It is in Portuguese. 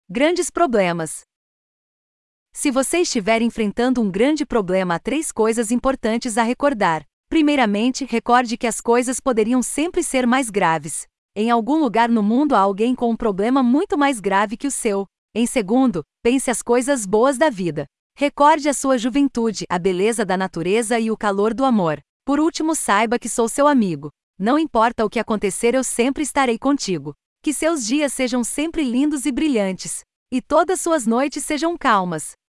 Grandes problemas. Se você estiver enfrentando um grande problema, há 3 coisas importantes a recordar. Primeiramente, recorde que as coisas poderiam sempre ser mais graves. Em algum lugar no mundo há alguém com um problema muito mais grave que o seu. Em segundo, pense as coisas boas da vida. Recorde a sua juventude, a beleza da natureza e o calor do amor. Por último, saiba que sou seu amigo. Não importa o que acontecer, eu sempre estarei contigo. Que seus dias sejam sempre lindos e brilhantes. E todas suas noites sejam calmas.